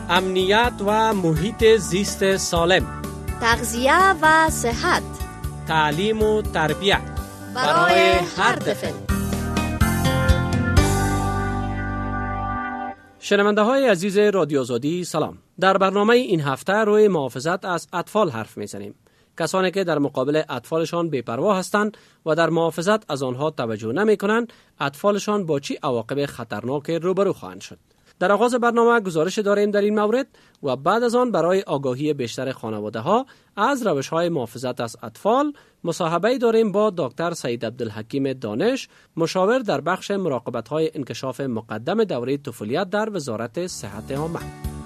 امنیت و محیط زیست سالم، تغذیه و صحت، تعلیم و تربیت برای هر طفل. شنونده های عزیز رادیو آزادی سلام. در برنامه این هفته روی محافظت از اطفال حرف میزنیم. کسانی که در مقابل اطفالشان بی‌پروا هستند و در محافظت از آنها توجه نمی کنند، اطفالشان با چه عواقب خطرناک روبرو خواهند شد. در آغاز برنامه گزارش داریم در این مورد و بعد از آن برای آگاهی بیشتر خانواده ها از روش های محافظت از اطفال مصاحبه داریم با دکتر سید عبدالحکیم دانش، مشاور در بخش مراقبت های انکشاف مقدم دوره طفولیت در وزارت صحت عامه.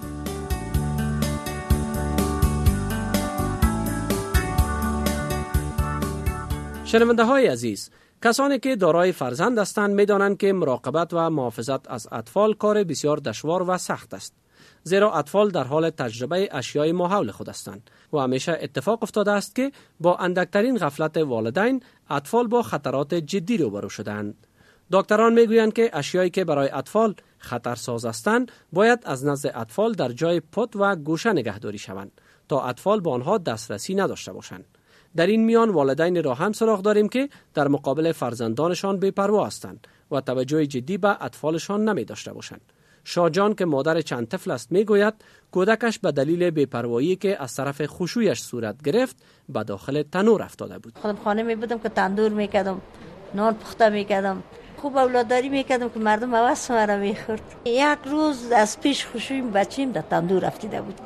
شنونده های عزیز، کسانی که دارای فرزند هستند می‌دانند که مراقبت و محافظت از اطفال کار بسیار دشوار و سخت است، زیرا اطفال در حال تجربه اشیای ماحول خود هستند و همیشه اتفاق افتاده است که با اندکترین غفلت والدین اطفال با خطرات جدی روبرو شدند. دکتران میگویند که اشیایی که برای اطفال خطرساز هستند باید از نزد اطفال در جای پت و گوشه نگهداری شوند تا اطفال به آنها دسترسی نداشته باشند. در این میان والدین را هم سراغ داریم که در مقابل فرزندانشان بی‌پروا هستند و توجه جدی به اطفالشان نمی داشته باشند. شاجان که مادر چند طفل است میگوید کودکش به دلیل بی‌پروایی که از طرف خوشویش صورت گرفت به داخل تنور افتاده بود. خودم خانه می بودم که تندور میکردم، نان پخته میکردم، خوب اولاداری میکردم که مردم هوس مرا میخورد. یک روز از پیش خوشویم بچیم در تندور افتیده بود.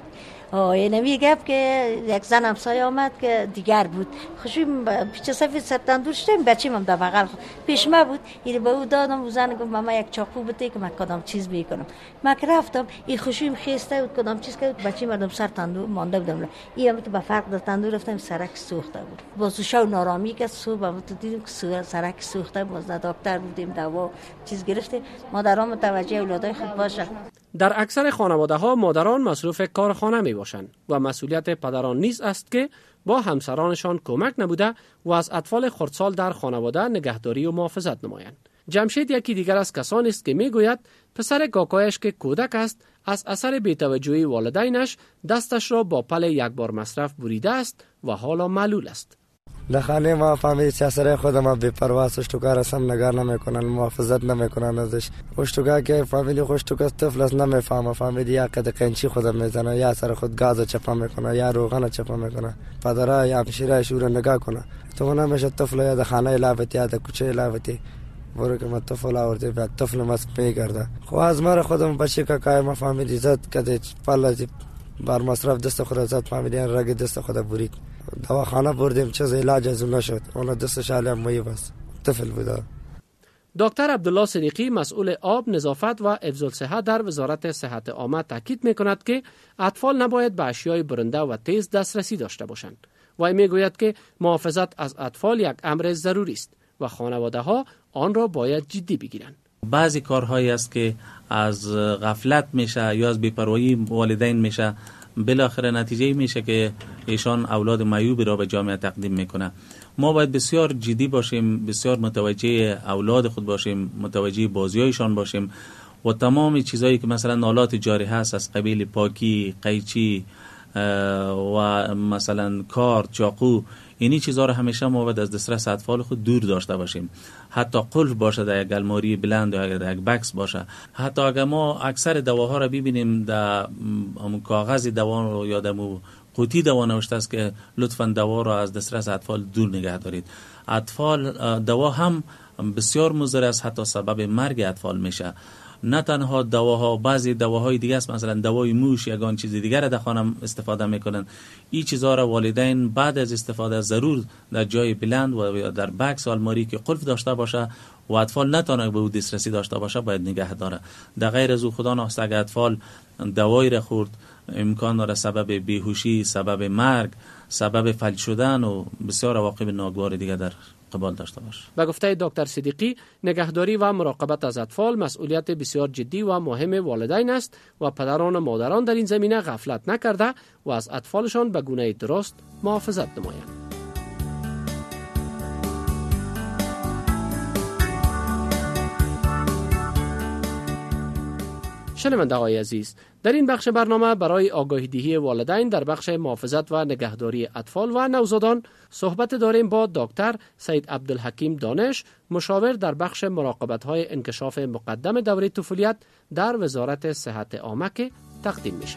اینمی گفت که یک زن همسایه آمد که دیگر بود، خوشیم پیچ سفید سر تندور شدیم، بچیم هم در بغل پیش ما بود. این به او دادم، او زن گفت ماما یک چاقو بده که من کدام چیز میکنم. من که رفتم این خوشیم خیسته بود کدام چیز که بچیم مردم سر تندور مانده بودم. این هم تو به فرق در تندور رفتم، سرک سوخته بود. باز شو نارامی که صبح هم تو دیدیم که سرک سوخته بود. باز دکتر بودیم، دوا چیز گرفتیم. مادران متوجه اولادای خود باشه. در اکثر خانواده ها مادران مصروف کارخانه می باشند و مسئولیت پدران نیز است که با همسرانشان کمک نموده و از اطفال خردسال در خانواده نگهداری و محافظت نمایند. جمشید یکی دیگر از کسانی است که می گوید پسر کاکایش که کودک است از اثر بی‌توجهی والدینش دستش را با پل یک بار مصرف بریده است و حالا معلول است. لخانه ما فهمید چسره خودم بی‌پروا اشتوکار هستم، نگاه نمیکنن، محافظت نمیکنن ازش. اشتوکا که فهمید اشتوکا طفل است نمیفهمه، فهمید یا قد قنچی خودم میزنه یا سر خود گاز چپا میکنه یا روغن چپا میکنه. پدرها یا همشیره شور نگاه کنه تو نمیشه طفل یا در خانه لعبتی یا در کوچه لعبتی برو که من طفل آورده بعد طفل مست میگرده. خو از مر خودم بچه کاکای ما فهمید عزت کده پل بر مصرف دست خود عزت فهمید رگ دست خود برید. دواخانه بردیم چیز علاج از اون نشد، اون دستش عالم موی بس طفل بوده. دکتر عبدالله صدیقی مسئول آب، نظافت و حفظ الصحت در وزارت صحت عامه تاکید میکند که اطفال نباید به اشیای برنده و تیز دسترسی داشته باشند. و میگوید که محافظت از اطفال یک امر ضروری است و خانواده ها آن را باید جدی بگیرند. بعضی کارهایی است که از غفلت میشه یا از بی‌پروایی والدین میشه، بالاخره نتیجه میشه که ایشان اولاد معیوبی را به جامعه تقدیم میکنه. ما باید بسیار جدی باشیم، بسیار متوجه اولاد خود باشیم، متوجه بازیایشان باشیم و تمام چیزایی که مثلا آلات جاری هست از قبیل پاکی، قیچی و مثلا کارت، چاقو، اینی چیزها رو همیشه ما باید از دسترس اطفال خود دور داشته باشیم. حتی قلف باشه در یک الماری بلند یا در یک بکس باشه. حتی اگر ما اکثر دواها رو ببینیم در کاغذ دوا رو یا در قوطی دوا نوشته است که لطفاً دوا رو از دسترس اطفال دور نگه دارید. اطفال دوا هم بسیار مضر است، حتی سبب مرگ اطفال میشه. نه تنها دواها، بعضی دواهای دیگه است، مثلا دوای موش یا آن چیز دیگر در خانه استفاده میکنن. این چیزا را والدین بعد از استفاده ضرور در جای بلند و در بکس و الماری که قلف داشته باشه و اطفال نتونه به او دسترسی داشته باشه باید نگه داره. در غیر از او خدا نخواسته اگر اطفال دوایی را خورد امکان داره سبب بیهوشی، سبب مرگ، سبب فلج شدن و بسیار عواقب ناگوار دیگه در قبال داشته باشه. به گفته دکتر صدیقی، نگهداری و مراقبت از اطفال مسئولیت بسیار جدی و مهم والدین است و پدران و مادران در این زمینه غفلت نکرده و از اطفالشان به گونه درست محافظت نمایند. شنونده های عزیز، در این بخش برنامه برای آگاهی دهی والدین در بخش محافظت و نگهداری اطفال و نوزادان صحبت داریم با دکتر سید عبدالحکیم دانش، مشاور در بخش مراقبت های انکشاف مقدم دوره طفولیت در وزارت صحت عامه که تقدیم می شود.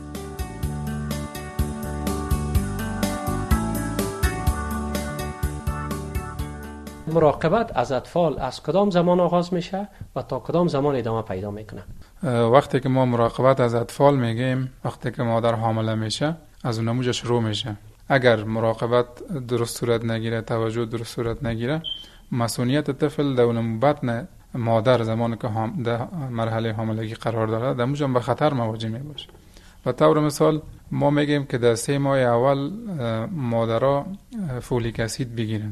مراقبت از اطفال از کدام زمان آغاز میشه و تا کدام زمان ادامه پیدا میکنه؟ وقتی که ما مراقبت از اطفال میگیم، وقتی که مادر حامله میشه از اون موجه شروع میشه. اگر مراقبت درست صورت نگیره، توجه درست صورت نگیره، مسئولیت طفل در بطن مادر زمانی که در مرحله حاملگی قرار داره در موجه به خطر مواجه میباشه. به طور مثال ما میگیم که در 3 ماه اول مادرها فولیک اسید بگیرن.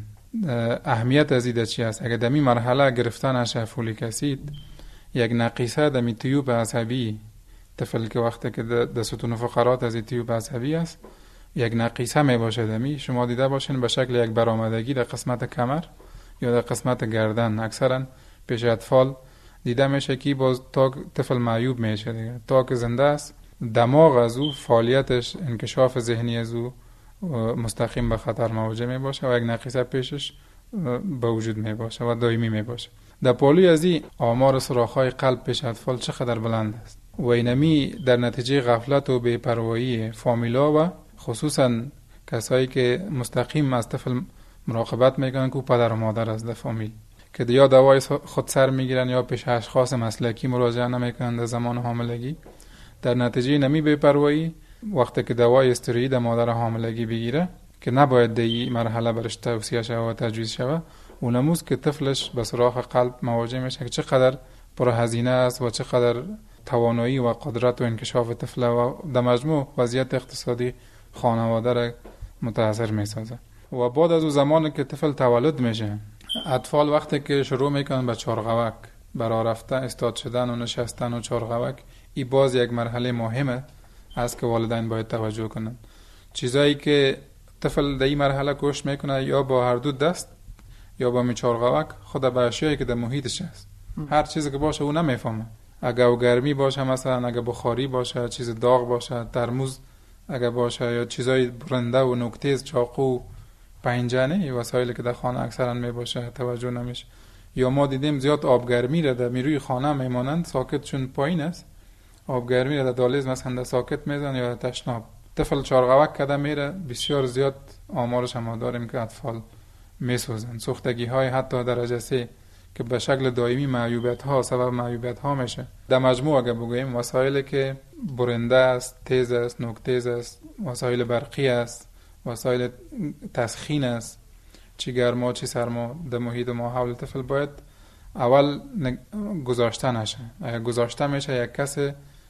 اهمیت از این چی است؟ اگر در این مرحله گرفتن نشه فولیک اسید، یک نقیصه در تیوب عصبی طفل که وقتی که در ستون فقرات از تیوب عصبی است یک نقیصه می باشه دمی، شما دیده باشین به شکل یک برآمدگی در قسمت کمر یا در قسمت گردن. اکثرا پیش اطفال دیده میشه که باز تا طفل معیوب میشه دیگه. تا که زنده است دماغ از او، فعالیتش، انکشاف ذهنی از او مستقیم به خطر مواجه می باشه و یک نقیصه پیشش به وجود می باشه و دائمی می باشه. در پالوی از این آمار سوراخ‌های قلب پیش اطفال چقدر بلند است و اینمی در نتیجه غفلت و بی‌پروایی فامیلا و خصوصا کسایی که مستقیم از طفل مراقبت میکنن که پدر و مادر از در فامیل که یا دوای خود سر میگیرن یا پیش اشخاص مسلکی مراجعه نمیکنن در زمان حاملگی. در نتیجه نمی بی‌پروایی وقتی که دوای استروئید مادر حاملگی بگیره که نباید در این مرحله برش توصیه شود و تجویز شود، اونموز که طفلش به سراغ قلب مواجه میشه که چقدر پرهزینه است و چقدر توانایی و قدرت و انکشاف طفل و در مجموع وضعیت اقتصادی خانواده را متاثر میسازه. و بعد از اون زمانی که طفل تولد میشه، اطفال وقتی که شروع میکنن به چارغوک، برای رفتن، استاد شدن و نشستن و چارغوک، این باز یک مرحله مهمه است که والدین باید توجه کنن. چیزایی که طفل در این مرحله کوشش میکنه یا با هر دو دست یا با میچارغوک خود به اشیایی که در محیطش است، هر چیزی که باشه او نمیفهمه. اگه گرمی باشه، مثلا اگه بخاری باشه، چیز داغ باشه، ترموز اگه باشه یا چیزای برنده و نوک‌تیز، چاقو، پنجره، وسایلی که در خانه اکثرا میباشه توجه نمیشه. یا ما دیدیم زیاد آبگرمی را در میروی خانه میمانند، ساکت چون پایین است، آبگرمی را در دالیز مثلا در ساکت میزن یا در تشناب. طفل چارغوک کده میره، بسیار زیاد آمارش هم داریم که اطفال میسوزن. سوختگی های حتی درجه 3 که به شکل دائمی معیوبیت ها سبب معیوبیت ها میشه. در مجموع اگه بگوییم وسایلی که برنده است، تیز است، نوک‌تیز است، وسایل برقی است، وسایل تسخین است، چی گرما چی سرما در محیط ما حول طفل باید اول گذاشته نشه. اگه گذاشته میشه یک کس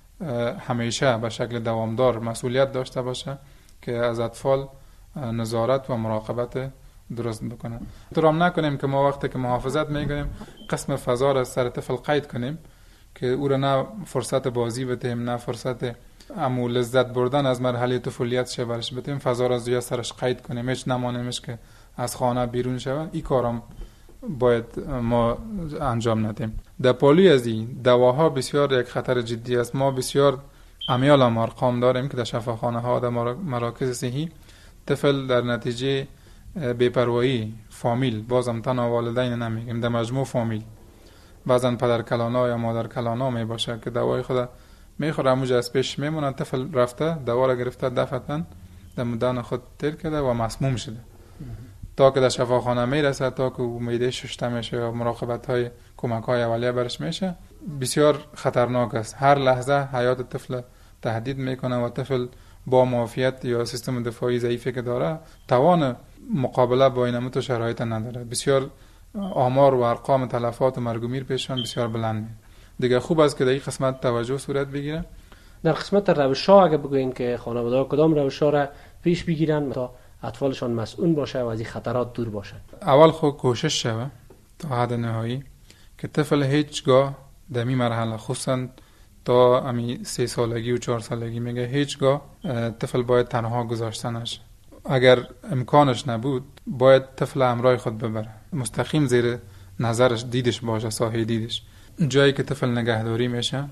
همیشه به شکل دوامدار مسئولیت داشته باشه که از اطفال نظارت و مراقبت درست بکنه. طورم نکنیم که ما وقتی که محافظت میکنیم قسم فضا را سر طفل قید کنیم که او را نه فرصت بازی بدیم نه فرصت امو لذت بردن از مرحله طفولیت شه برش بدیم، فضا را زیاد سرش قید کنیم، هیچ نمانیمش که از خانه بیرون شود. این کارم باید ما انجام ندیم. در پالوی از این دواها بسیار یک خطر جدی است. ما بسیار امیال ارقام داریم که در شفاخانه ها در مراکز صحی طفل در نتیجه بی‌پروایی فامیل، بازم تنها والدین نمیگیم، در مجموع فامیل، بعضن پدر کلانا یا مادر کلانا می باشه که دوای خود میخوره، اموجه از پیش میمونن، طفل رفته دوا را گرفته دفعتن در مدن خود تیر کرده و مسموم شده تا که در شفاخانه میرسه، تا که میده ششته میشه یا مراقبت های کمک های اولیه برش میشه. بسیار خطرناک است. هر لحظه حیات طفل تهدید میکنه و طفل با معافیت یا سیستم دفاعی ضعیفی که داره توان مقابله با این متو شرایط نداره. بسیار آمار و ارقام تلفات و مرگ و میر پیشان بسیار بلند دیگه. خوب است که در این قسمت توجه صورت بگیره. در قسمت روش‌ها اگه بگوین که خانواده‌ها کدام روش‌ها را پیش بگیرن تا اطفالشان مسئول باشه و از این خطرات دور باشه؟ اول خود کوشش شوه تا حد نهایی که طفل هیچگاه در این مرحله خصوصا تا امی 3 سالگی و 4 سالگی میگه هیچگاه طفل باید تنها گذاشته نشه. اگر امکانش نبود باید طفل همراه خود ببره، مستقیم زیر نظرش دیدش باشه، سایه دیدش. جایی که طفل نگهداری میشه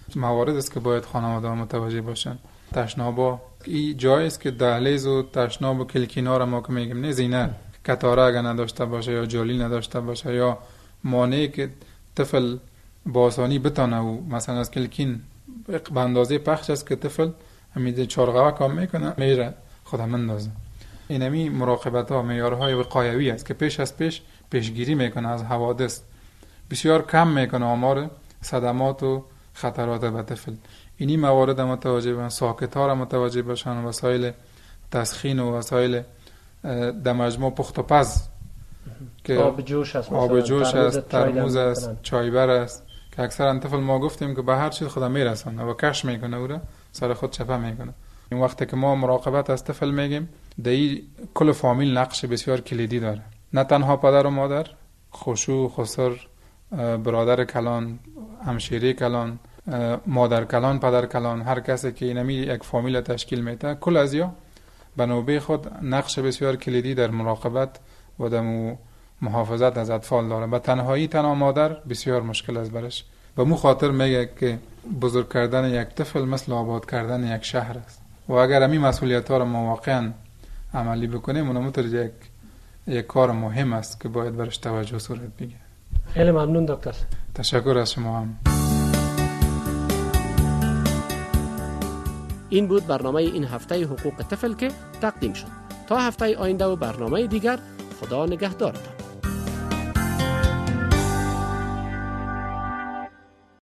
موارد است که باید خانواده ها متوجه باشن. تشنابا این جایی است که دهلیز و تشناب و کلکینا را ما که میگیم نه زینه کتاره اگر نداشته باشه یا جالی نداشته باشه یا مانعی که طفل با آسانی بتانه و مثلا از کلکین به اندازه پخش است که طفل همیده چارقوه کام میکنه میره خودم مندازه. اینمی مراقبت ها معیارهای وقایوی است که پیش از پیشگیری میکنه از حوادث، بسیار کم میکنه آمار صدمات و خطرات به طفل. اینی موارد متوجه باشن، ساکت ها را متوجه باشن، وسایل تسخین و وسایل دمجموع پخت و پز که آب جوش است، ترموز است، چایبر است که اکثرا طفل ما گفتیم که به هر چیز خودم میرسونه و کش میکنه او را سر خود چپه میکنه. این وقتی که ما مراقبت از طفل میگیم دایی کل فامیل نقش بسیار کلیدی داره، نه تنها پدر و مادر، خشوع، خسر، برادر کلان، همشیره کلان، مادر کلان، پدر کلان، هر کسی که اینمی یک فامیل تشکیل میده کل ازیا به نوبه خود نقش بسیار کلیدی در مراقبت و در محافظت از اطفال داره. به تنهایی تنها مادر بسیار مشکل است برش. به مو خاطر میگه که بزرگ کردن یک طفل مثل آباد کردن یک شهر است و اگر همین مسئولیت ها را ما واقعا عملی بکنیم اونم طور یک کار مهم است که باید برش توجه صورت بگیره. خیلی ممنون دکتر. تشکر از شما هم. این بود برنامه این هفته حقوق طفل که تقدیم شد. تا هفته آینده و برنامه دیگر، خدا نگهدارتان.